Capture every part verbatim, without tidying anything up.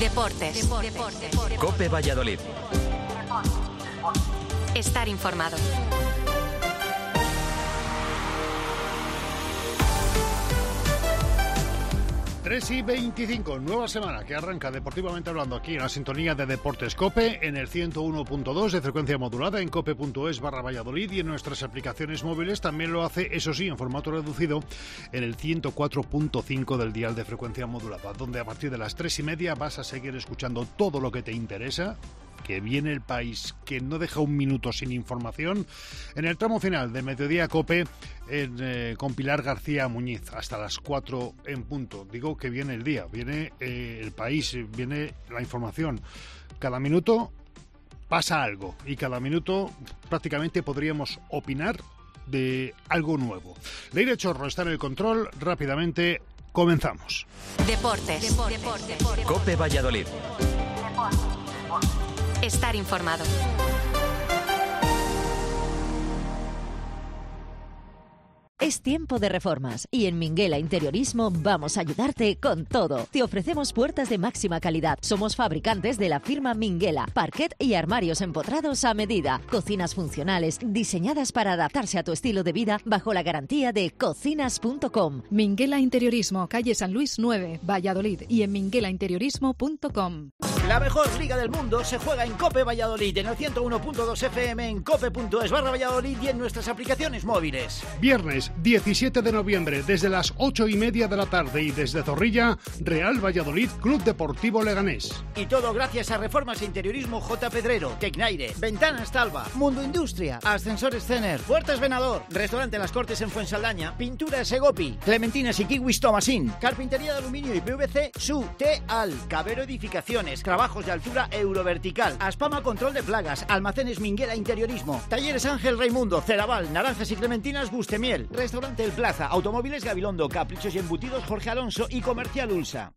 Deportes. Deportes. Deportes. COPE Valladolid. Estar informado. tres y veinticinco, nueva semana que arranca deportivamente hablando aquí en la sintonía de Deportes COPE, en el ciento uno punto dos de frecuencia modulada, en cope punto es barra Valladolid, y en nuestras aplicaciones móviles también lo hace, eso sí, en formato reducido, en el ciento cuatro punto cinco del dial de frecuencia modulada, donde a partir de las tres y media vas a seguir escuchando todo lo que te interesa, que viene el país, que no deja un minuto sin información, en el tramo final de Mediodía COPE, en, eh, con Pilar García Muñiz, hasta las cuatro en punto. Digo que viene el día, viene eh, el país, viene la información. Cada minuto pasa algo, y cada minuto prácticamente podríamos opinar de algo nuevo. Leire Chorro está en el control, rápidamente comenzamos. Deportes. Deportes. Deportes. COPE Valladolid. Estar informado. Es tiempo de reformas y en Minguela Interiorismo vamos a ayudarte con todo. Te ofrecemos puertas de máxima calidad. Somos fabricantes de la firma Minguela, parquet y armarios empotrados a medida. Cocinas funcionales diseñadas para adaptarse a tu estilo de vida bajo la garantía de cocinas punto com. Minguela Interiorismo, calle San Luis nueve, Valladolid, y en minguela interiorismo punto com. La mejor liga del mundo se juega en COPE Valladolid, en el ciento uno punto dos F M, en cope punto es barra Valladolid y en nuestras aplicaciones móviles. Viernes diecisiete de noviembre, desde las ocho y media de la tarde, y desde Zorrilla, Real Valladolid Club Deportivo Leganés. Y todo gracias a Reformas e Interiorismo J. Pedrero, Tecnaire, Ventanas Talva, Mundo Industria, Ascensores Cener, Puertas Venador, Restaurante Las Cortes en Fuensaldaña, Pintura Segopi, Clementinas y Kiwis Tomasín, Carpintería de Aluminio y P V C Su Teal, Cabero Edificaciones, Trabajos de Altura Eurovertical, Aspama Control de Plagas, Almacenes Minguela Interiorismo, Talleres Ángel Raimundo, Ceraval, Naranjas y Clementinas Gustemiel, Restaurante El Plaza, Automóviles Gabilondo, Caprichos y Embutidos Jorge Alonso y Comercial Ulsa.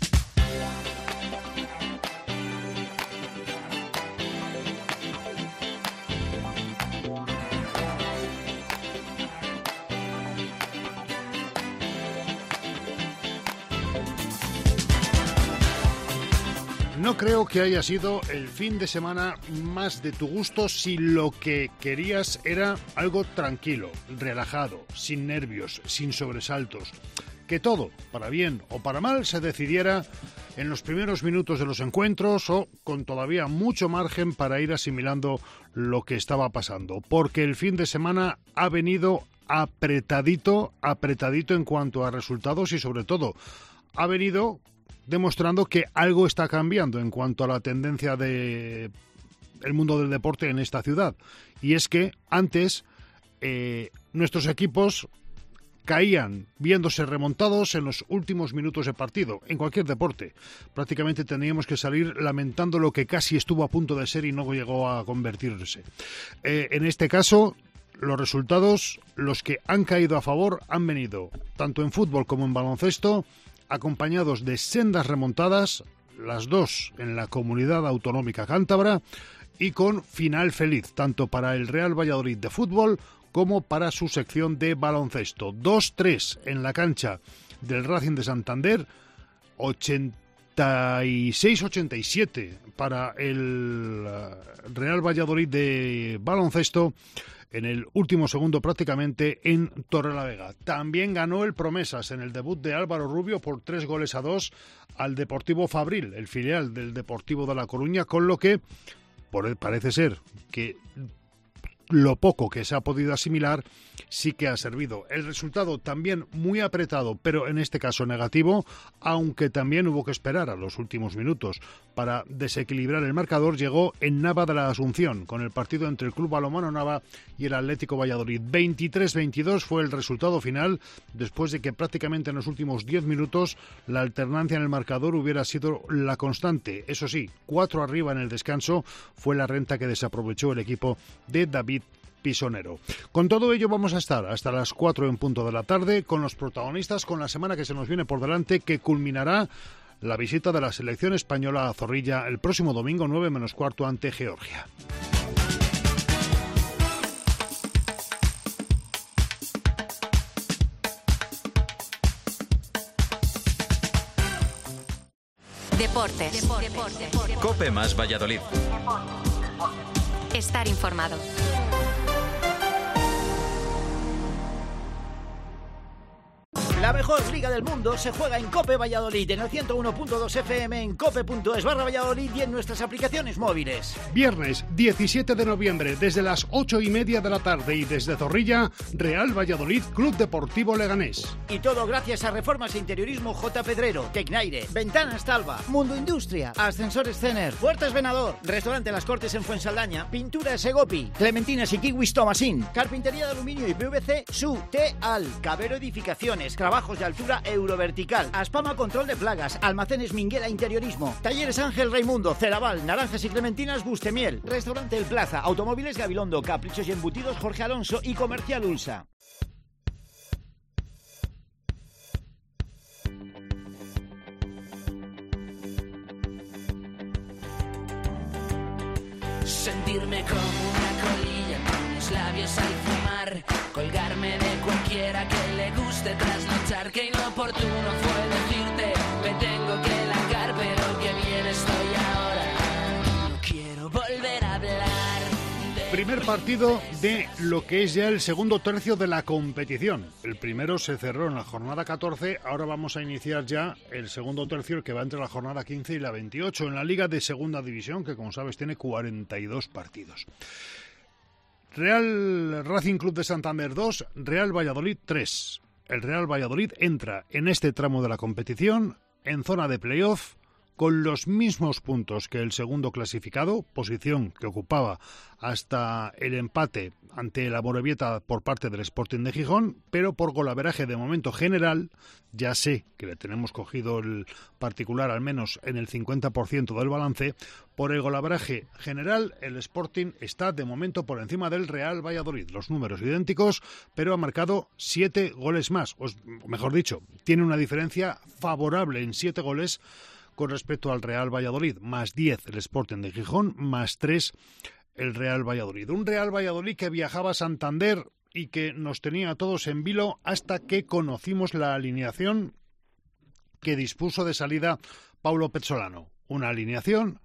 No creo que haya sido el fin de semana más de tu gusto si lo que querías era algo tranquilo, relajado, sin nervios, sin sobresaltos. Que todo, para bien o para mal, se decidiera en los primeros minutos de los encuentros o con todavía mucho margen para ir asimilando lo que estaba pasando. Porque el fin de semana ha venido apretadito, apretadito en cuanto a resultados y sobre todo ha venido demostrando que algo está cambiando en cuanto a la tendencia de el mundo del deporte en esta ciudad. Y es que antes eh, nuestros equipos caían viéndose remontados en los últimos minutos de partido, en cualquier deporte. Prácticamente teníamos que salir lamentando lo que casi estuvo a punto de ser y no llegó a convertirse. Eh, en este caso, los resultados, los que han caído a favor, han venido tanto en fútbol como en baloncesto, acompañados de sendas remontadas, las dos en la Comunidad Autonómica Cántabra, y con final feliz, tanto para el Real Valladolid de fútbol como para su sección de baloncesto. dos tres en la cancha del Racing de Santander, ochenta y seis ochenta y siete para el Real Valladolid de baloncesto, en el último segundo prácticamente en Torrelavega. También ganó el Promesas en el debut de Álvaro Rubio por tres goles a dos al Deportivo Fabril, el filial del Deportivo de La Coruña, con lo que por, parece ser que lo poco que se ha podido asimilar sí que ha servido. El resultado también muy apretado, pero en este caso negativo, aunque también hubo que esperar a los últimos minutos para desequilibrar el marcador. Llegó en Nava de la Asunción, con el partido entre el Club Balonmano Nava y el Atlético Valladolid. veintitrés veintidós fue el resultado final, después de que prácticamente en los últimos diez minutos la alternancia en el marcador hubiera sido la constante. Eso sí, cuatro arriba en el descanso fue la renta que desaprovechó el equipo de David Pisonero. Con todo ello vamos a estar hasta las cuatro en punto de la tarde con los protagonistas, con la semana que se nos viene por delante, que culminará la visita de la selección española a Zorrilla el próximo domingo nueve menos cuarto ante Georgia. Deportes. Deportes. COPE más Valladolid. Estar informado. La mejor liga del mundo se juega en COPE Valladolid, en el ciento uno punto dos F M, en cope punto es barra Valladolid y en nuestras aplicaciones móviles. Viernes diecisiete de noviembre, desde las ocho y media de la tarde, y desde Zorrilla, Real Valladolid Club Deportivo Leganés. Y todo gracias a Reformas e Interiorismo J. Pedrero, Tecnaire, Ventanas Talva, Mundo Industria, Ascensores Cener, Puertas Venador, Restaurante Las Cortes en Fuensaldaña, Pintura Segopi, Clementinas y Kiwis Tomasín, Carpintería de Aluminio y P V C, Su, T-Al, Cabero Edificaciones, Trabajos de altura Eurovertical, Aspama Control de Plagas, Almacenes Minguela Interiorismo, Talleres Ángel Raimundo, Ceraval, Naranjas y Clementinas Bustemiel, Restaurante El Plaza, Automóviles Gabilondo, Caprichos y Embutidos Jorge Alonso y Comercial Ulsa. Sentirme como una colilla con los labios al fumar, colgarme de cualquiera que le guste trasnochar. Qué inoportuno fue decirte me tengo que largar, pero qué bien estoy ahora. No quiero volver a hablar de... Primer partido de lo que es ya el segundo tercio de la competición. El primero se cerró en la jornada catorce, ahora vamos a iniciar ya el segundo tercio, el que va entre la jornada quince y la veintiocho, en la Liga de Segunda División, que como sabes tiene cuarenta y dos partidos. Real Racing Club de Santander dos, Real Valladolid tres. El Real Valladolid entra en este tramo de la competición en zona de playoff con los mismos puntos que el segundo clasificado, posición que ocupaba hasta el empate ante la Morevieta por parte del Sporting de Gijón, pero por golaveraje de momento general, ya sé que le tenemos cogido el particular al menos en el cincuenta por ciento del balance, por el golaveraje general el Sporting está de momento por encima del Real Valladolid, los números idénticos, pero ha marcado siete goles más, o mejor dicho, tiene una diferencia favorable en siete goles con respecto al Real Valladolid, más diez el Sporting de Gijón, más tres el Real Valladolid. Un Real Valladolid que viajaba a Santander y que nos tenía a todos en vilo hasta que conocimos la alineación que dispuso de salida Paulo Pezzolano. Una alineación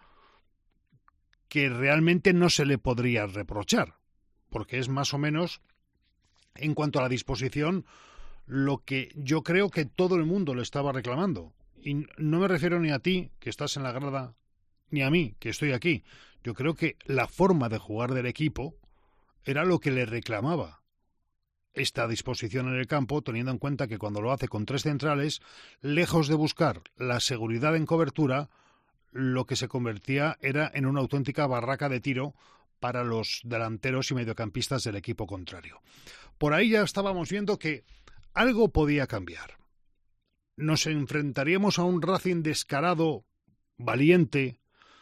que realmente no se le podría reprochar, porque es más o menos, en cuanto a la disposición, lo que yo creo que todo el mundo le estaba reclamando. Y no me refiero ni a ti, que estás en la grada, ni a mí, que estoy aquí. Yo creo que la forma de jugar del equipo era lo que le reclamaba esta disposición en el campo, teniendo en cuenta que cuando lo hace con tres centrales, lejos de buscar la seguridad en cobertura, lo que se convertía era en una auténtica barraca de tiro para los delanteros y mediocampistas del equipo contrario. Por ahí ya estábamos viendo que algo podía cambiar. Nos enfrentaríamos a un Racing descarado, valiente,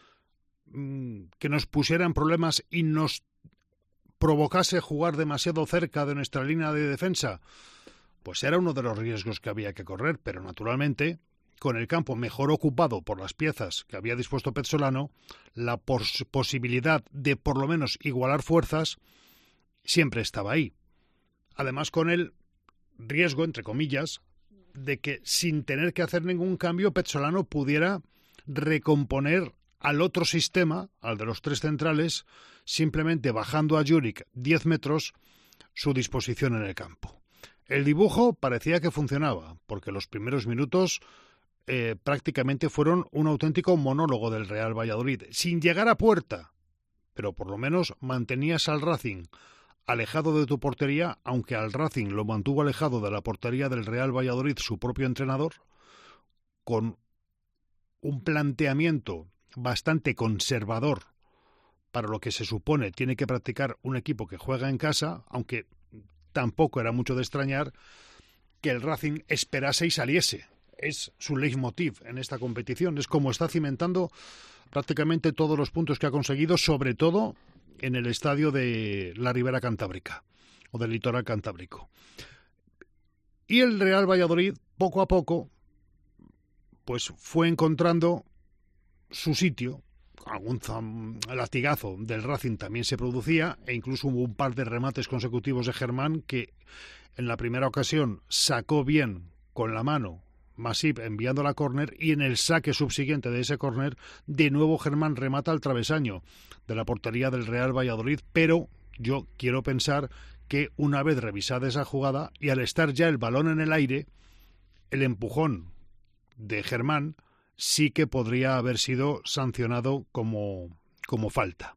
que nos pusiera en problemas y nos provocase jugar demasiado cerca de nuestra línea de defensa. Pues era uno de los riesgos que había que correr, pero naturalmente, con el campo mejor ocupado por las piezas que había dispuesto Pezzolano, la pos- posibilidad de por lo menos igualar fuerzas siempre estaba ahí. Además, con el riesgo, entre comillas, de que sin tener que hacer ningún cambio Pezzolano pudiera recomponer al otro sistema, al de los tres centrales, simplemente bajando a Juric diez metros su disposición en el campo. El dibujo parecía que funcionaba, porque los primeros minutos eh, prácticamente fueron un auténtico monólogo del Real Valladolid, sin llegar a puerta, pero por lo menos mantenías al Racing alejado de tu portería, aunque al Racing lo mantuvo alejado de la portería del Real Valladolid su propio entrenador, con un planteamiento bastante conservador para lo que se supone tiene que practicar un equipo que juega en casa, aunque tampoco era mucho de extrañar que el Racing esperase y saliese. Es su leitmotiv en esta competición, es como está cimentando prácticamente todos los puntos que ha conseguido, sobre todo en el estadio de la Ribera Cantábrica o del litoral cantábrico. Y el Real Valladolid, poco a poco, pues fue encontrando su sitio. Algún zam, latigazo del Racing también se producía, e incluso hubo un par de remates consecutivos de Germán que en la primera ocasión sacó bien con la mano Masip enviando la córner y en el saque subsiguiente de ese córner, de nuevo Germán remata al travesaño de la portería del Real Valladolid, pero yo quiero pensar que una vez revisada esa jugada y al estar ya el balón en el aire, el empujón de Germán sí que podría haber sido sancionado como, como falta.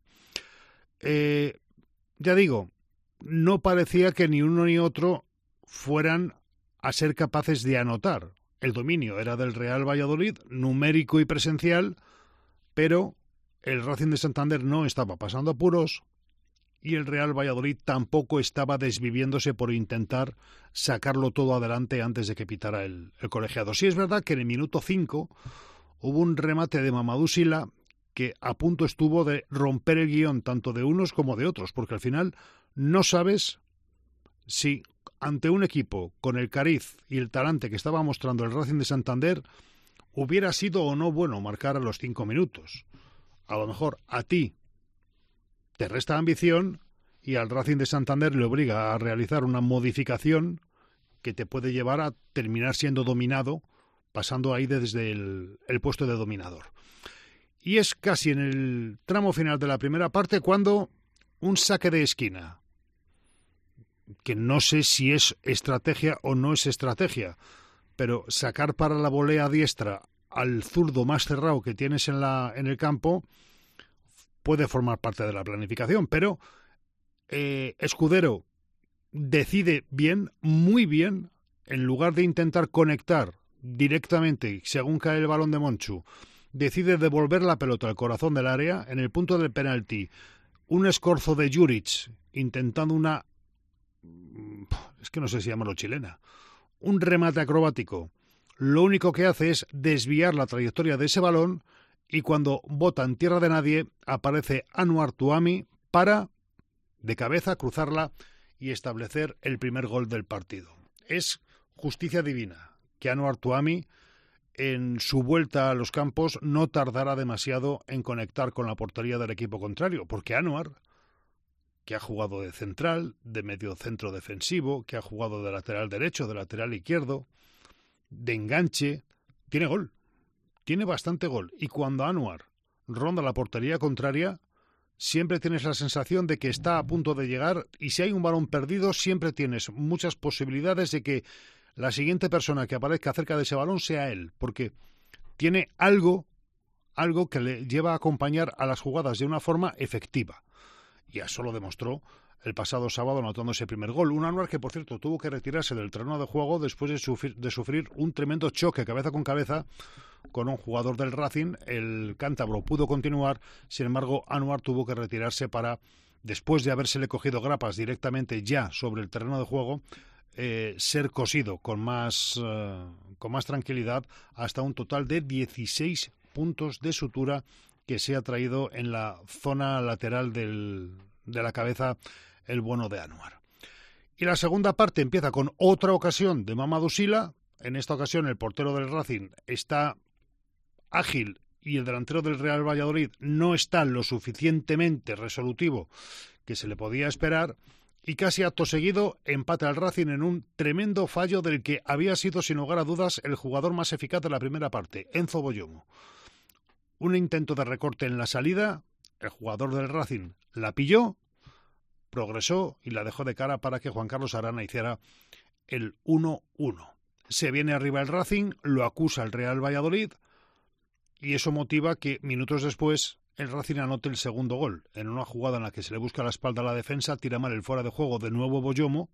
Eh, ya digo, no parecía que ni uno ni otro fueran a ser capaces de anotar. El dominio era del Real Valladolid, numérico y presencial, pero el Racing de Santander no estaba pasando apuros y el Real Valladolid tampoco estaba desviviéndose por intentar sacarlo todo adelante antes de que pitara el, el colegiado. Sí es verdad que en el minuto cinco hubo un remate de Mamadou Sylla que a punto estuvo de romper el guión tanto de unos como de otros, porque al final no sabes si ante un equipo con el cariz y el talante que estaba mostrando el Racing de Santander hubiera sido o no bueno marcar a los cinco minutos. A lo mejor a ti te resta ambición y al Racing de Santander le obliga a realizar una modificación que te puede llevar a terminar siendo dominado, pasando ahí desde el, el puesto de dominador. Y es casi en el tramo final de la primera parte cuando un saque de esquina, que no sé si es estrategia o no es estrategia, pero sacar para la volea diestra al zurdo más cerrado que tienes en, la, en el campo puede formar parte de la planificación, pero eh, Escudero decide bien, muy bien, en lugar de intentar conectar directamente, según cae el balón de Monchu, decide devolver la pelota al corazón del área, en el punto del penalti, un escorzo de Juric, intentando una, es que no sé si llamarlo chilena, un remate acrobático. Lo único que hace es desviar la trayectoria de ese balón y cuando bota en tierra de nadie aparece Anwar Tuami para, de cabeza, cruzarla y establecer el primer gol del partido. Es justicia divina que Anwar Tuami en su vuelta a los campos no tardará demasiado en conectar con la portería del equipo contrario, porque Anwar, que ha jugado de central, de medio centro defensivo, que ha jugado de lateral derecho, de lateral izquierdo, de enganche, tiene gol, tiene bastante gol. Y cuando Anwar ronda la portería contraria, siempre tienes la sensación de que está a punto de llegar y si hay un balón perdido, siempre tienes muchas posibilidades de que la siguiente persona que aparezca cerca de ese balón sea él, porque tiene algo, algo que le lleva a acompañar a las jugadas de una forma efectiva. Y eso lo demostró el pasado sábado anotando ese primer gol. Un Anwar que, por cierto, tuvo que retirarse del terreno de juego después de sufrir, de sufrir un tremendo choque cabeza con cabeza con un jugador del Racing. El cántabro pudo continuar, sin embargo, Anwar tuvo que retirarse para, después de habérsele cogido grapas directamente ya sobre el terreno de juego, eh, ser cosido con más, eh, con más tranquilidad hasta un total de dieciséis puntos de sutura que se ha traído en la zona lateral del, de la cabeza el bueno de Anwar. Y la segunda parte empieza con otra ocasión de Mamadou Sylla. En esta ocasión el portero del Racing está ágil y el delantero del Real Valladolid no está lo suficientemente resolutivo que se le podía esperar y casi acto seguido empata al Racing en un tremendo fallo del que había sido sin lugar a dudas el jugador más eficaz de la primera parte, Enzo Boyomo. Un intento de recorte en la salida, el jugador del Racing la pilló, progresó y la dejó de cara para que Juan Carlos Arana hiciera el uno uno. Se viene arriba el Racing, lo acusa el Real Valladolid y eso motiva que minutos después el Racing anote el segundo gol. En una jugada en la que se le busca la espalda a la defensa, tira mal el fuera de juego de nuevo Boyomo.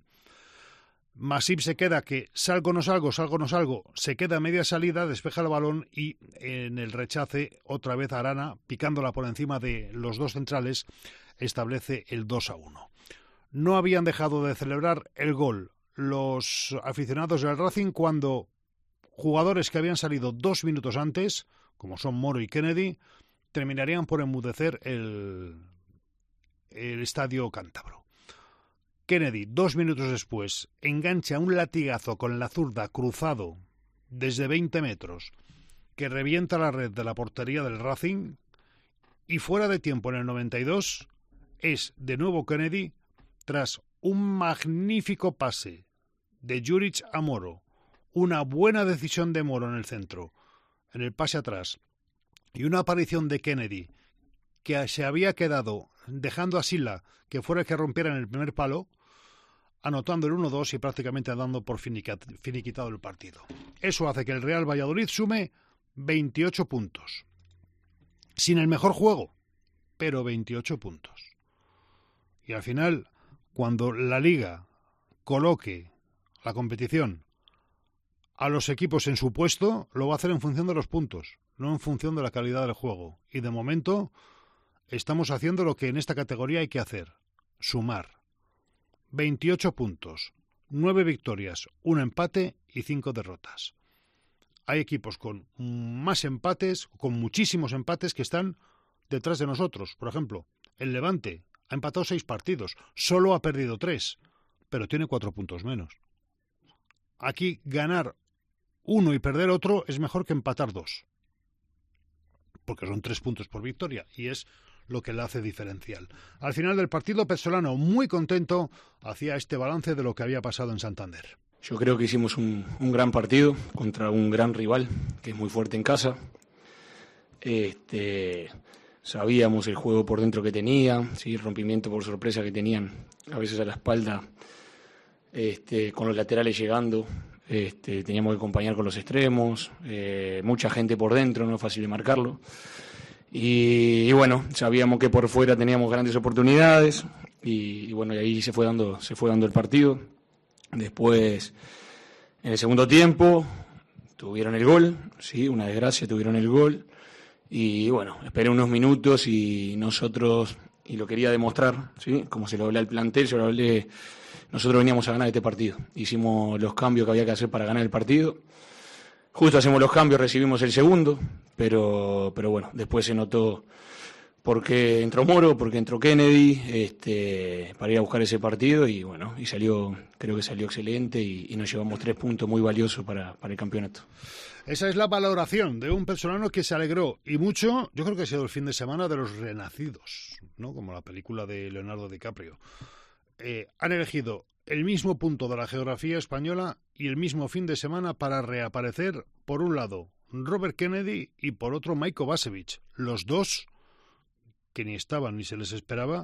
Masip se queda que salgo no salgo, salgo no salgo, se queda a media salida, despeja el balón y en el rechace otra vez Arana, picándola por encima de los dos centrales, establece el dos a uno. No habían dejado de celebrar el gol los aficionados del Racing cuando jugadores que habían salido dos minutos antes, como son Moro y Kennedy, terminarían por enmudecer el, el estadio cántabro. Kennedy, dos minutos después, engancha un latigazo con la zurda cruzado desde veinte metros que revienta la red de la portería del Racing y fuera de tiempo en el noventa y dos es de nuevo Kennedy tras un magnífico pase de Juric a Moro, una buena decisión de Moro en el centro, en el pase atrás, y una aparición de Kennedy, que se había quedado dejando a Sila que fuera el que rompiera en el primer palo, anotando el uno dos y prácticamente dando por finiquitado el partido. Eso hace que el Real Valladolid sume veintiocho puntos. Sin el mejor juego, pero veintiocho puntos. Y al final, cuando la Liga coloque la competición a los equipos en su puesto, lo va a hacer en función de los puntos, no en función de la calidad del juego. Y de momento estamos haciendo lo que en esta categoría hay que hacer, sumar. veintiocho puntos, nueve victorias, un empate y cinco derrotas. Hay equipos con más empates, con muchísimos empates que están detrás de nosotros. Por ejemplo, el Levante ha empatado seis partidos, solo ha perdido tres, pero tiene cuatro puntos menos. Aquí ganar uno y perder otro es mejor que empatar dos, porque son tres puntos por victoria y es lo que le hace diferencial. Al final del partido, Pezzolano, muy contento, hacía este balance de lo que había pasado en Santander. Yo creo que hicimos un, un gran partido contra un gran rival, que es muy fuerte en casa. Este, sabíamos el juego por dentro que tenía, ¿sí? El rompimiento por sorpresa que tenían a veces a la espalda, este, con los laterales llegando. Este, teníamos que acompañar con los extremos, eh, mucha gente por dentro, no es fácil de marcarlo. Y, y bueno, sabíamos que por fuera teníamos grandes oportunidades y, y bueno, y ahí se fue dando, se fue dando el partido. Después, en el segundo tiempo, tuvieron el gol, sí, una desgracia, tuvieron el gol. Y bueno, esperé unos minutos y nosotros, y lo quería demostrar, sí, como se lo hablé al plantel, yo lo hablé, nosotros veníamos a ganar este partido. Hicimos los cambios que había que hacer para ganar el partido. Justo hacemos los cambios, recibimos el segundo, pero, pero bueno, después se notó por qué entró Moro, por qué entró Kennedy, este, para ir a buscar ese partido y bueno, y salió, creo que salió excelente y, y nos llevamos tres puntos muy valiosos para, para el campeonato. Esa es la valoración de un Pezzolano que se alegró y mucho, yo creo que ha sido el fin de semana de los renacidos, ¿no? Como la película de Leonardo DiCaprio. Eh, han elegido el mismo punto de la geografía española y el mismo fin de semana para reaparecer, por un lado, Robert Kennedy y por otro, Maiko Kovacevic. Los dos, que ni estaban ni se les esperaba,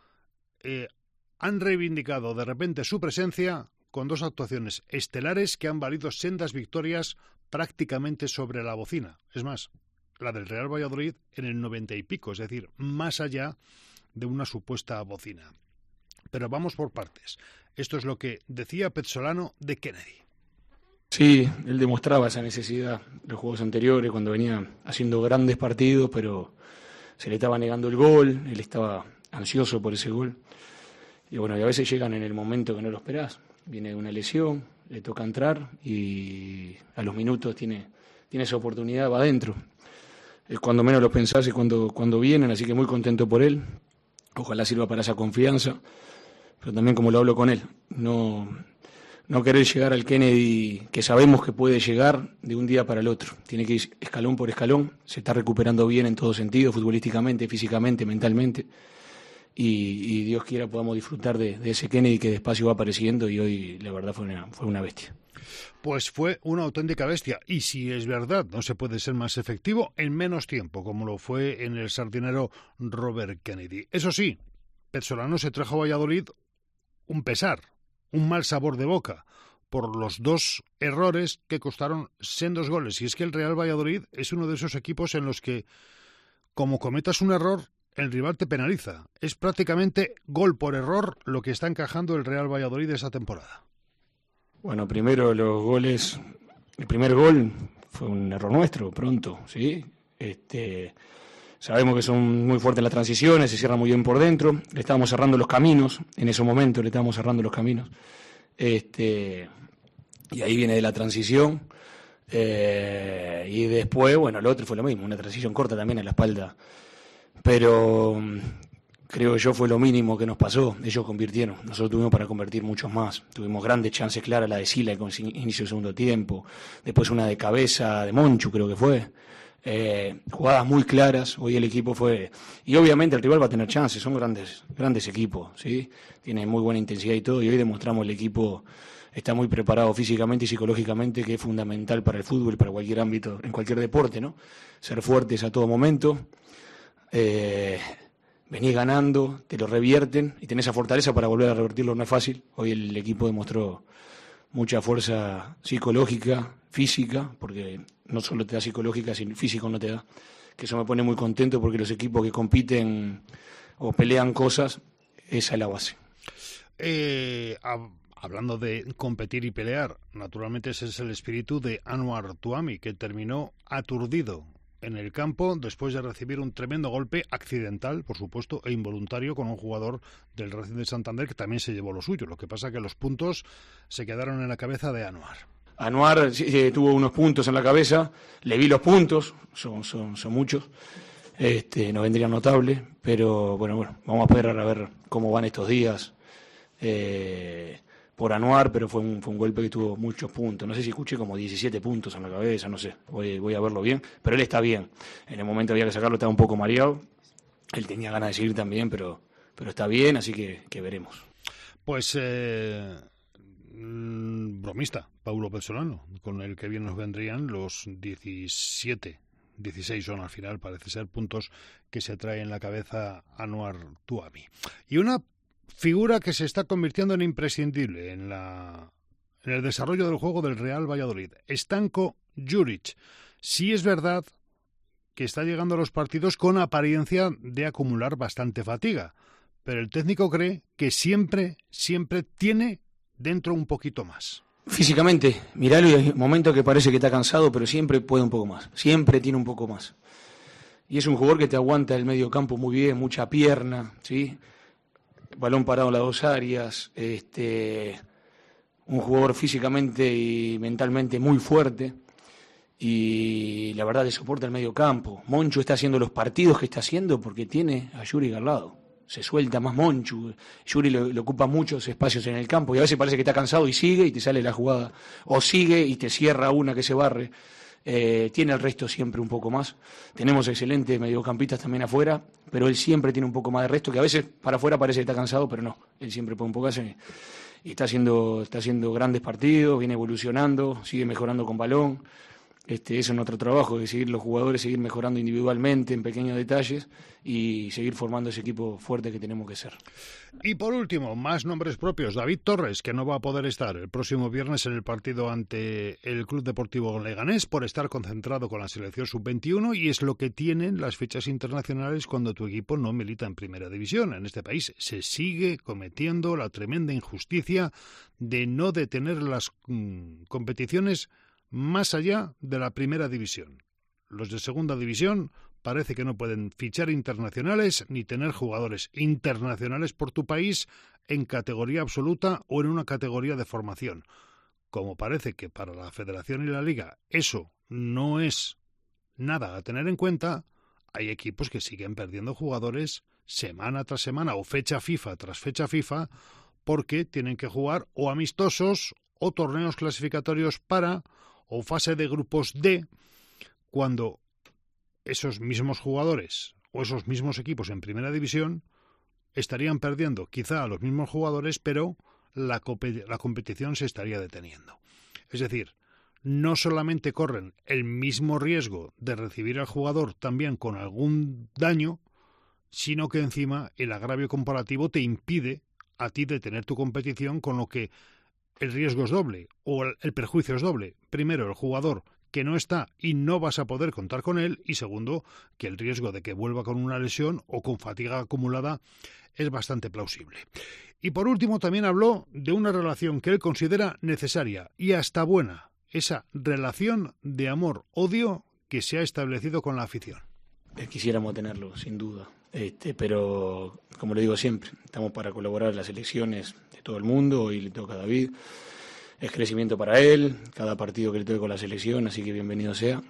eh, han reivindicado de repente su presencia con dos actuaciones estelares que han valido sendas victorias prácticamente sobre la bocina. Es más, la del Real Valladolid en el noventa y pico, es decir, más allá de una supuesta bocina. Pero vamos por partes. Esto es lo que decía Pezzolano de Kennedy. Sí, él demostraba esa necesidad en los juegos anteriores, cuando venía haciendo grandes partidos, pero se le estaba negando el gol, él estaba ansioso por ese gol. Y bueno, y a veces llegan en el momento que no lo esperás. Viene una lesión, le toca entrar y a los minutos tiene, tiene esa oportunidad, va adentro. Es cuando menos lo pensás y cuando, cuando vienen, así que muy contento por él. Ojalá sirva para esa confianza, pero también como lo hablo con él, no, no querer llegar al Kennedy que sabemos que puede llegar de un día para el otro. Tiene que ir escalón por escalón, se está recuperando bien en todo sentido, futbolísticamente, físicamente, mentalmente. Y, y Dios quiera podamos disfrutar de, de ese Kennedy que despacio va apareciendo y hoy la verdad fue una, fue una bestia. Pues fue una auténtica bestia y si es verdad no se puede ser más efectivo en menos tiempo como lo fue en el sardinero Robert Kennedy. Eso sí, Pezzolano se trajo a Valladolid un pesar, un mal sabor de boca por los dos errores que costaron sendos goles y es que el Real Valladolid es uno de esos equipos en los que como cometas un error el rival te penaliza. Es prácticamente gol por error lo que está encajando el Real Valladolid esta temporada. Bueno, primero los goles, el primer gol fue un error nuestro, pronto, ¿sí? Este, sabemos que son muy fuertes las transiciones, se cierran muy bien por dentro, le estábamos cerrando los caminos, en ese momento le estábamos cerrando los caminos, este, y ahí viene de la transición, eh, y después, bueno, lo otro fue lo mismo, una transición corta también a la espalda. Pero creo yo fue lo mínimo que nos pasó, ellos convirtieron, nosotros tuvimos para convertir muchos más, tuvimos grandes chances claras, la de Sila con inicio del segundo tiempo, después una de cabeza de Monchu creo que fue, eh, jugadas muy claras, hoy el equipo fue, y obviamente el rival va a tener chances, son grandes grandes equipos, ¿sí? Tienen muy buena intensidad y todo, y hoy demostramos el equipo está muy preparado físicamente y psicológicamente, que es fundamental para el fútbol, para cualquier ámbito, en cualquier deporte, ¿no? Ser fuertes a todo momento, eh, venís ganando, te lo revierten y tenés esa fortaleza para volver a revertirlo, no es fácil. Hoy el equipo demostró mucha fuerza psicológica, física, porque no solo te da psicológica, sino físico no te da, que eso me pone muy contento porque los equipos que compiten o pelean cosas, esa es la base. Eh, hab- hablando de competir y pelear, naturalmente ese es el espíritu de Anwar Tuami, que terminó aturdido en el campo después de recibir un tremendo golpe accidental, por supuesto, e involuntario con un jugador del Racing de Santander que también se llevó lo suyo. Lo que pasa es que los puntos se quedaron en la cabeza de Anwar. Anwar eh, tuvo unos puntos en la cabeza, le vi los puntos, son, son, son muchos, este, no vendrían notables, pero bueno, bueno, vamos a esperar a ver cómo van estos días eh, por Anwar, pero fue un, fue un golpe que tuvo muchos puntos. No sé si escuché como diecisiete puntos en la cabeza, no sé, voy, voy a verlo bien, pero él está bien. En el momento había que sacarlo, estaba un poco mareado, él tenía ganas de seguir también, pero, pero está bien, así que, que veremos. Pues eh, mm, bromista, Paulo Pezzolano, con el que bien nos vendrían los diecisiete, dieciséis son al final, parece ser, puntos que se trae en la cabeza Anwar Tuami. Y una figura que se está convirtiendo en imprescindible en, la, en el desarrollo del juego del Real Valladolid, Stanko Juric. Sí es verdad que está llegando a los partidos con apariencia de acumular bastante fatiga, pero el técnico cree que siempre, siempre tiene dentro un poquito más. Físicamente, miralo y hay momentos que parece que está cansado, pero siempre puede un poco más, siempre tiene un poco más. Y es un jugador que te aguanta el medio campo muy bien, mucha pierna, ¿sí? Balón parado en las dos áreas, este, un jugador físicamente y mentalmente muy fuerte y la verdad le soporta el medio campo. Monchu está haciendo los partidos que está haciendo porque tiene a Yuri al lado. Se suelta más Monchu, Yuri le, le ocupa muchos espacios en el campo y a veces parece que está cansado y sigue y te sale la jugada, o sigue y te cierra una que se barre. Eh, tiene el resto siempre un poco más. Tenemos excelentes mediocampistas también afuera, pero él siempre tiene un poco más de resto, que a veces para afuera parece que está cansado, pero no, él siempre pone un poco así, y está haciendo, está haciendo grandes partidos, viene evolucionando, sigue mejorando con balón. Este, eso es nuestro trabajo, de seguir los jugadores, seguir mejorando individualmente en pequeños detalles y seguir formando ese equipo fuerte que tenemos que ser. Y por último, más nombres propios. David Torres, que no va a poder estar el próximo viernes en el partido ante el Club Deportivo Leganés por estar concentrado con la selección sub veintiuno, y es lo que tienen las fichas internacionales cuando tu equipo no milita en primera división. En este país se sigue cometiendo la tremenda injusticia de no detener las mmm, competiciones más allá de la primera división. Los de segunda división parece que no pueden fichar internacionales ni tener jugadores internacionales por tu país en categoría absoluta o en una categoría de formación. Como parece que para la Federación y la Liga eso no es nada a tener en cuenta, hay equipos que siguen perdiendo jugadores semana tras semana o fecha FIFA tras fecha FIFA porque tienen que jugar o amistosos o torneos clasificatorios para o fase de grupos D, cuando esos mismos jugadores o esos mismos equipos en primera división estarían perdiendo quizá a los mismos jugadores, pero la, comp- la competición se estaría deteniendo. Es decir, no solamente corren el mismo riesgo de recibir al jugador también con algún daño, sino que encima el agravio comparativo te impide a ti detener tu competición, con lo que el riesgo es doble, o el perjuicio es doble. Primero, el jugador que no está y no vas a poder contar con él, y segundo, que el riesgo de que vuelva con una lesión o con fatiga acumulada es bastante plausible. Y por último, también habló de una relación que él considera necesaria y hasta buena, esa relación de amor-odio que se ha establecido con la afición. Quisiéramos tenerlo, sin duda, este, pero como le digo siempre, estamos para colaborar en las elecciones de todo el mundo. Hoy le toca a David, es crecimiento para él, cada partido que le toque con la selección, así que bienvenido sea.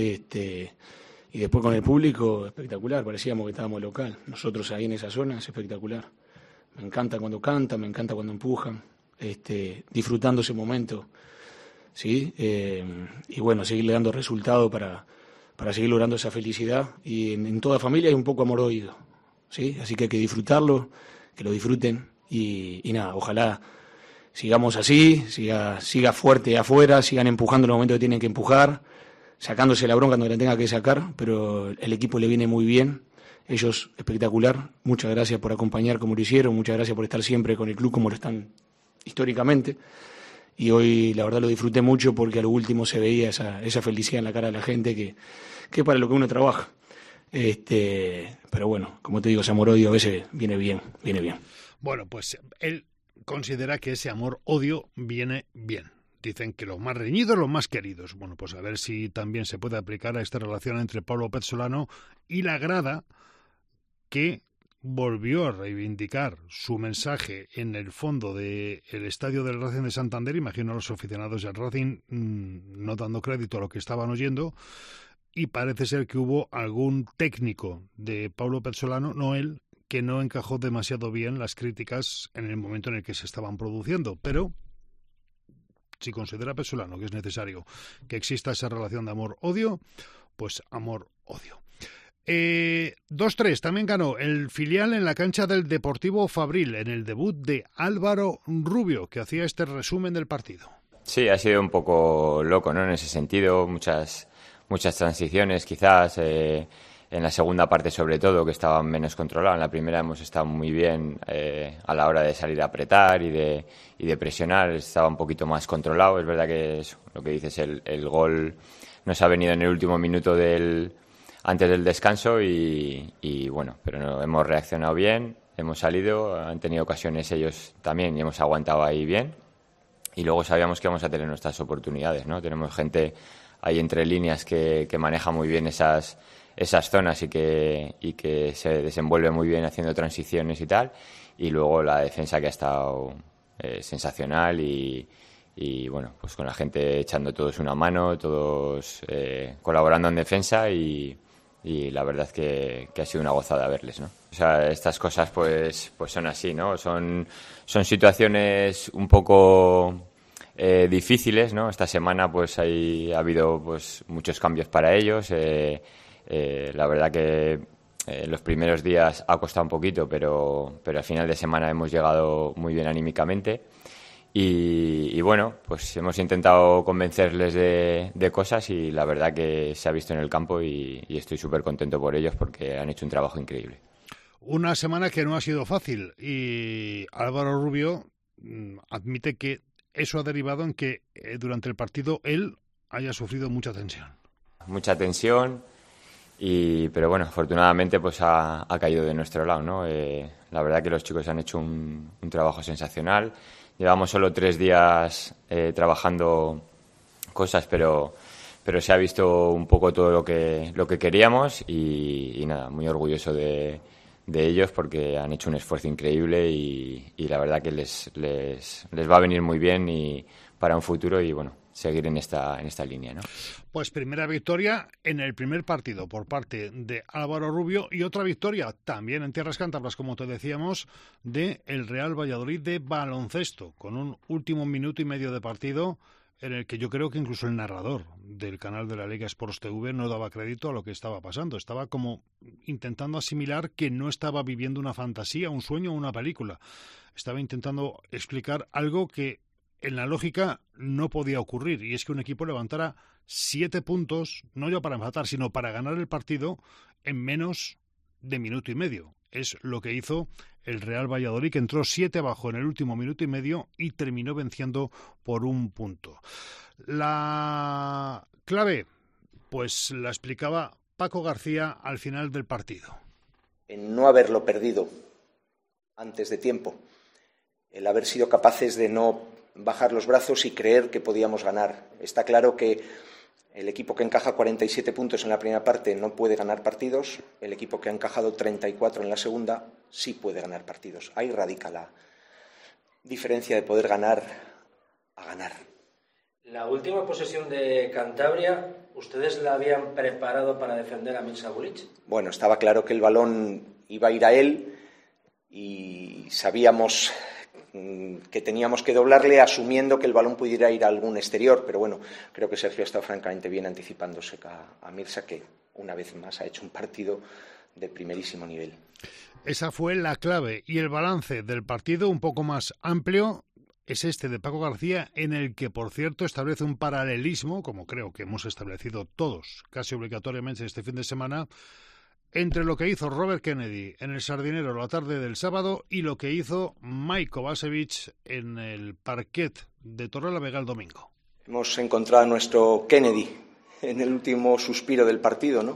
Este, y después con el público, espectacular, parecíamos que estábamos local. Nosotros ahí en esa zona es espectacular. Me encanta cuando cantan, me encanta cuando empujan, este, disfrutando ese momento, ¿sí? Eh, y bueno, seguirle dando resultado para, para seguir logrando esa felicidad. Y en, en toda familia hay un poco amor oído, ¿sí? Así que hay que disfrutarlo, que lo disfruten y, y nada, ojalá sigamos así, siga, siga fuerte afuera, sigan empujando en los momentos que tienen que empujar, sacándose la bronca donde la tenga que sacar, pero el equipo le viene muy bien, ellos espectacular, muchas gracias por acompañar como lo hicieron, muchas gracias por estar siempre con el club como lo están históricamente, y hoy la verdad lo disfruté mucho porque a lo último se veía esa, esa felicidad en la cara de la gente que, que es para lo que uno trabaja. Este, pero bueno, como te digo, ese amor-odio a veces viene bien, viene bien. Bueno, pues él considera que ese amor-odio viene bien. Dicen que los más reñidos, los más queridos. Bueno, pues a ver si también se puede aplicar a esta relación entre Pablo Pezzolano y la grada, que volvió a reivindicar su mensaje en el fondo del estadio del Racing de Santander. Imagino a los aficionados del Racing mmm, no dando crédito a lo que estaban oyendo, y parece ser que hubo algún técnico de Pablo Pezzolano, no él, que no encajó demasiado bien las críticas en el momento en el que se estaban produciendo, pero si considera Pezzolano que es necesario que exista esa relación de amor-odio, pues amor-odio. Eh, dos tres, también ganó el filial en la cancha del Deportivo Fabril, en el debut de Álvaro Rubio, que hacía este resumen del partido. Sí, ha sido un poco loco, ¿no? En ese sentido, muchas, muchas transiciones quizás, eh, en la segunda parte sobre todo, que estaban menos controladas. En la primera hemos estado muy bien eh, a la hora de salir a apretar y de, y de presionar, estaba un poquito más controlado. Es verdad que es lo que dices, el, el gol nos ha venido en el último minuto del antes del descanso y, y bueno, pero no, hemos reaccionado bien, hemos salido, han tenido ocasiones ellos también y hemos aguantado ahí bien, y luego sabíamos que vamos a tener nuestras oportunidades, ¿no? Tenemos gente ahí entre líneas que, que maneja muy bien esas, esas zonas y que, y que se desenvuelve muy bien haciendo transiciones y tal, y luego la defensa que ha estado eh, sensacional y y bueno, pues con la gente echando todos una mano, todos eh, colaborando en defensa y y la verdad que, que ha sido una gozada verles, ¿no? O sea, estas cosas pues pues son así, ¿no? Son son situaciones un poco eh, difíciles, ¿no? Esta semana pues hay, ha habido pues muchos cambios para ellos. Eh, eh, la verdad que eh, los primeros días ha costado un poquito, pero pero al final de semana hemos llegado muy bien anímicamente. Y, y bueno, pues hemos intentado convencerles de, de cosas y la verdad que se ha visto en el campo y, y estoy súper contento por ellos porque han hecho un trabajo increíble. Una semana que no ha sido fácil y Álvaro Rubio mmm, admite que eso ha derivado en que eh, durante el partido él haya sufrido mucha tensión. Mucha tensión, y pero bueno, afortunadamente pues ha, ha caído de nuestro lado, ¿no? Eh, la verdad que los chicos han hecho un, un trabajo sensacional. Llevamos solo tres días eh, trabajando cosas, pero pero se ha visto un poco todo lo que lo que queríamos y, y nada, muy orgulloso de, de ellos porque han hecho un esfuerzo increíble y, y la verdad que les, les les va a venir muy bien y para un futuro y bueno, seguir en esta en esta línea, ¿no? Pues primera victoria en el primer partido por parte de Álvaro Rubio y otra victoria también en tierras cántabras, como te decíamos, de el Real Valladolid de baloncesto, con un último minuto y medio de partido en el que yo creo que incluso el narrador del canal de la Liga Sports T V no daba crédito a lo que estaba pasando. Estaba como intentando asimilar que no estaba viviendo una fantasía, un sueño o una película. Estaba intentando explicar algo que en la lógica no podía ocurrir, y es que un equipo levantara siete puntos, no ya para empatar, sino para ganar el partido en menos de minuto y medio. Es lo que hizo el Real Valladolid, que entró siete abajo en el último minuto y medio y terminó venciendo por un punto. La clave, pues la explicaba Paco García al final del partido. En no haberlo perdido antes de tiempo, el haber sido capaces de no bajar los brazos y creer que podíamos ganar. Está claro que el equipo que encaja cuarenta y siete puntos en la primera parte no puede ganar partidos, el equipo que ha encajado treinta y cuatro en la segunda sí puede ganar partidos. Ahí radica la diferencia de poder ganar a ganar. La última posesión de Cantabria, ¿ustedes la habían preparado para defender a Mirza Buric? Bueno, estaba claro que el balón iba a ir a él y sabíamos que teníamos que doblarle asumiendo que el balón pudiera ir a algún exterior, pero bueno, creo que Sergio ha estado francamente bien anticipándose a, a Mirza, que una vez más ha hecho un partido de primerísimo nivel. Esa fue la clave y el balance del partido un poco más amplio. es este de Paco García, en el que, por cierto, establece un paralelismo, como creo que hemos establecido todos casi obligatoriamente este fin de semana, entre lo que hizo Robert Kennedy en el Sardinero la tarde del sábado y lo que hizo Mike Kovacevic en el parquet de Torrelavega el domingo. Hemos encontrado a nuestro Kennedy en el último suspiro del partido, ¿no?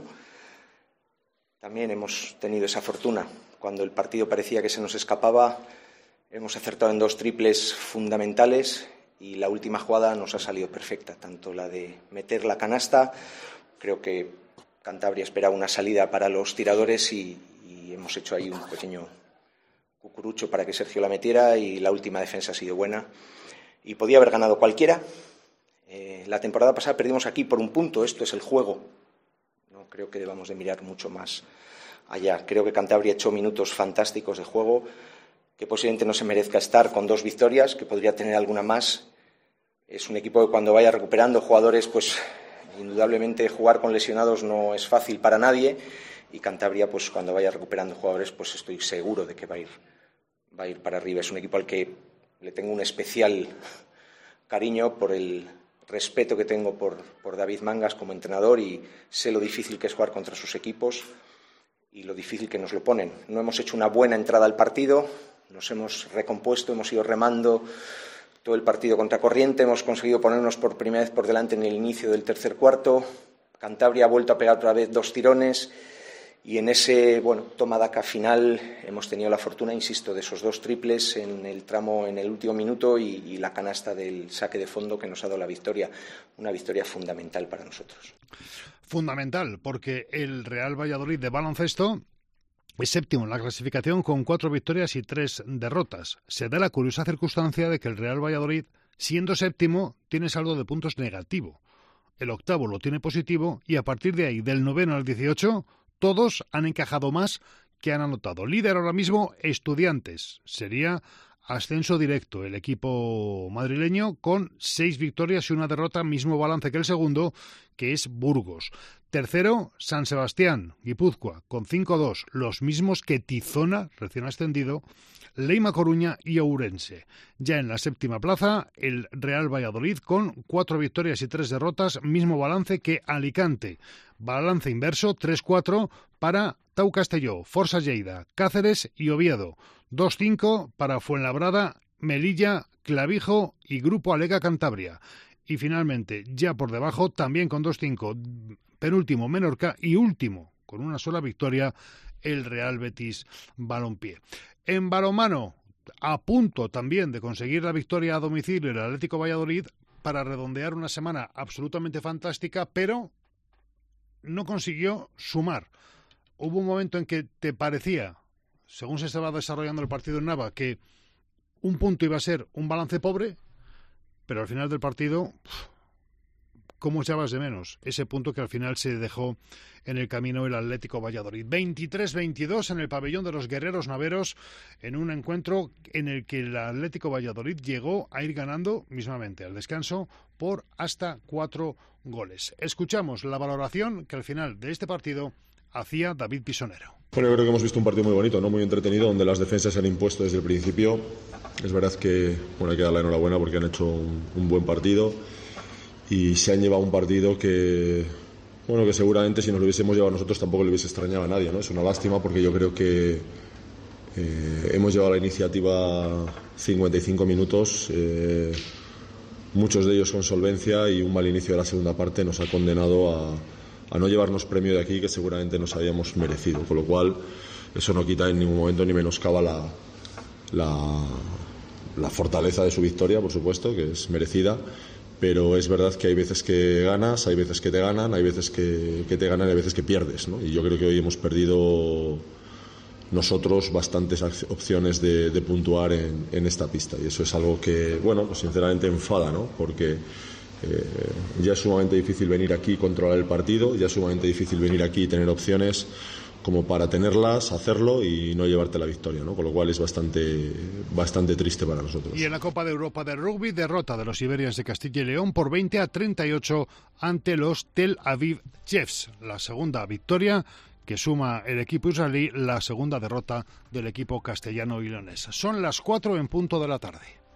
También hemos tenido esa fortuna. Cuando el partido parecía que se nos escapaba, hemos acertado en dos triples fundamentales y la última jugada nos ha salido perfecta. Tanto la de meter la canasta, creo que Cantabria esperaba una salida para los tiradores y, y hemos hecho ahí un pequeño cucurucho para que Sergio la metiera, y la última defensa ha sido buena. Y podía haber ganado cualquiera. Eh, la temporada pasada perdimos aquí por un punto. Esto es el juego. No creo que debamos de mirar mucho más allá. Creo que Cantabria ha hecho minutos fantásticos de juego, que posiblemente no se merezca estar con dos victorias, que podría tener alguna más. Es un equipo que cuando vaya recuperando jugadores, pues indudablemente jugar con lesionados no es fácil para nadie, y Cantabria, pues cuando vaya recuperando jugadores, pues estoy seguro de que va a ir, va a ir para arriba. Es un equipo al que le tengo un especial cariño por el respeto que tengo por, por David Mangas como entrenador, y sé lo difícil que es jugar contra sus equipos y lo difícil que nos lo ponen. No hemos hecho una buena entrada al partido, nos hemos recompuesto, hemos ido remando todo el partido contra corriente, hemos conseguido ponernos por primera vez por delante en el inicio del tercer cuarto. Cantabria ha vuelto a pegar otra vez dos tirones, y en ese bueno toma daca final hemos tenido la fortuna, insisto, de esos dos triples en el tramo, en el último minuto, y, y la canasta del saque de fondo que nos ha dado la victoria, una victoria fundamental para nosotros. Fundamental, porque el Real Valladolid de baloncesto es séptimo en la clasificación con cuatro victorias y tres derrotas. Se da la curiosa circunstancia de que el Real Valladolid, siendo séptimo, tiene saldo de puntos negativo. El octavo lo tiene positivo, y a partir de ahí, del noveno al dieciocho, todos han encajado más que han anotado. Líder ahora mismo, Estudiantes. Sería ascenso directo el equipo madrileño, con seis victorias y una derrota, mismo balance que el segundo, que es Burgos. Tercero, San Sebastián, Guipúzcoa, con cinco dos, los mismos que Tizona, recién ascendido, Leima Coruña y Ourense. Ya en la séptima plaza, el Real Valladolid, con cuatro victorias y tres derrotas, mismo balance que Alicante. Balance inverso, tres cuatro para Tau Castelló, Forza Lleida, Cáceres y Oviedo. dos cinco para Fuenlabrada, Melilla, Clavijo y Grupo Alega Cantabria. Y finalmente, ya por debajo, también con dos cinco, penúltimo Menorca, y último, con una sola victoria, el Real Betis Balompié. En balonmano, a punto también de conseguir la victoria a domicilio el Atlético Valladolid para redondear una semana absolutamente fantástica, pero no consiguió sumar. Hubo un momento en que te parecía, según se estaba desarrollando el partido en Nava, que un punto iba a ser un balance pobre, pero al final del partido, ¿cómo echabas de menos ese punto que al final se dejó en el camino el Atlético Valladolid? veintitrés veintidós en el pabellón de los Guerreros Naveros, en un encuentro en el que el Atlético Valladolid llegó a ir ganando mismamente al descanso por hasta cuatro goles. Escuchamos la valoración que al final de este partido hacía David Pisonero. Bueno, yo creo que hemos visto un partido muy bonito, ¿no? Muy entretenido, donde las defensas se han impuesto desde el principio. Es verdad que bueno, hay que darle la enhorabuena porque han hecho un, un buen partido y se han llevado un partido que, bueno, que seguramente si nos lo hubiésemos llevado nosotros tampoco le hubiese extrañado a nadie, ¿no? Es una lástima porque yo creo que eh, hemos llevado la iniciativa cincuenta y cinco minutos, eh, muchos de ellos con solvencia, y un mal inicio de la segunda parte nos ha condenado a a no llevarnos premio de aquí que seguramente nos habíamos merecido, con lo cual eso no quita en ningún momento ni menoscaba la, la, la fortaleza de su victoria, por supuesto, que es merecida, pero es verdad que hay veces que ganas, hay veces que te ganan, hay veces que, que te ganan y hay veces que pierdes, ¿no? Y yo creo que hoy hemos perdido nosotros bastantes opciones de, de puntuar en, en esta pista, y eso es algo que, bueno, pues sinceramente enfada, ¿no? Porque Eh, ya es sumamente difícil venir aquí y controlar el partido, ya es sumamente difícil venir aquí y tener opciones como para tenerlas, hacerlo y no llevarte la victoria, ¿no? Con lo cual es bastante, bastante triste para nosotros. Y en la Copa de Europa de Rugby, derrota de los Iberians de Castilla y León por veinte a treinta y ocho ante los Tel Aviv Chiefs. La segunda victoria que suma el equipo israelí, la segunda derrota del equipo castellano y leonés. Son las cuatro en punto de la tarde.